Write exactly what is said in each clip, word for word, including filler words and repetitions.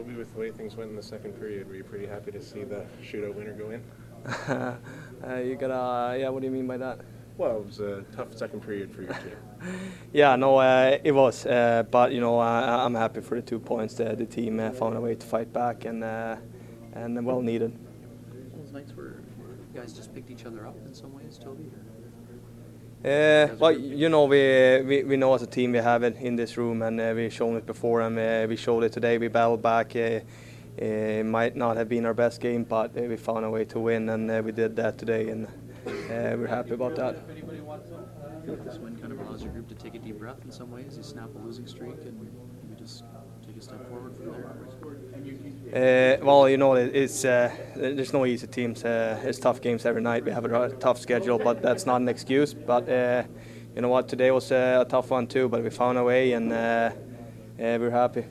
With the way things went in the second period, were you pretty happy to see the shootout winner go in? uh, you gotta, yeah, what do you mean by that? Well, it was a tough second period for your team. Yeah, no, uh, it was, uh, but you know, I, I'm happy for the two points. Uh, the team uh, found a way to fight back, and uh, and well needed. Those nights where you guys just picked each other up in some ways, Toby? Uh, well, you know, we, we we know as a team we have it in this room, and uh, we've shown it before, and uh, we showed it today. We battled back. Uh, it might not have been our best game, but uh, we found a way to win, and uh, we did that today, and uh, we're happy about that. I feel like this win kind of allows your group to take a deep breath in some ways. You snap a losing streak, and maybe just take a step forward from there. Uh, well, you know, it's uh, there's no easy teams. Uh, it's tough games every night. We have a tough schedule, but that's not an excuse. But uh, you know what? Today was uh, a tough one too, but we found a way, and uh, uh, we're happy.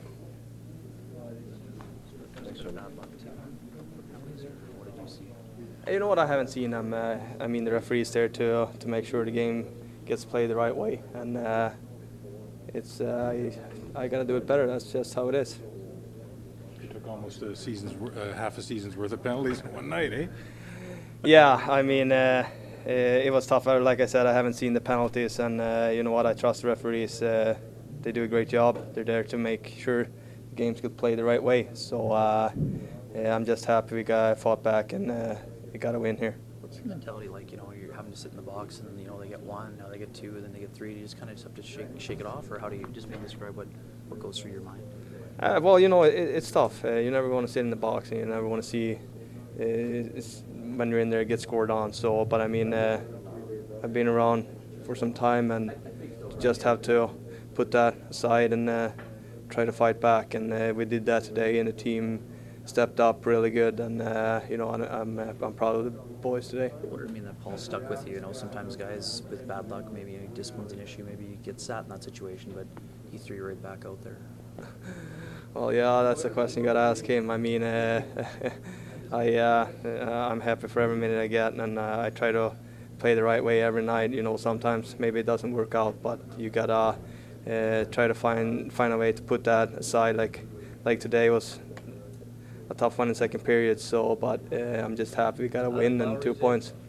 You know what? I haven't seen them. Uh, I mean, the referee's there to to make sure the game gets played the right way, and uh, it's uh, I, I gotta do it better. That's just how it is. Almost a season's uh, half a season's worth of penalties in one night, eh? Yeah, I mean, uh, uh, it was tough. Like I said, I haven't seen the penalties, and uh, you know what? I trust the referees. Uh, they do a great job. They're there to make sure the games get played the right way. So uh, yeah, I'm just happy we got fought back and uh, we got a win here. What's your mentality like? You know, you're having to sit in the box, and you know they get one, now they get two, and then they get three. Do you just kind of just have to shake shake it off, or how do you just maybe describe what what goes through your mind? Uh, well, you know, it, it's tough. Uh, you never want to sit in the box, and you never want to see uh, it's, when you're in there, get scored on. So, but I mean, uh, I've been around for some time, and just have to put that aside and uh, try to fight back. And uh, we did that today, and the team stepped up really good. And uh, you know, I'm I'm, I'm proud of the boys today. What did it mean that Paul stuck with you? You know, sometimes guys with bad luck, maybe discipline's an issue, maybe you get sat in that situation, but he threw you right back out there. Well, yeah, that's a question you got to ask him. I mean, uh, I uh, I'm happy for every minute I get, and uh, I try to play the right way every night. You know, sometimes maybe it doesn't work out, but you gotta uh, try to find find a way to put that aside. Like like today was a tough one in second period. So, but uh, I'm just happy we got a win and two points.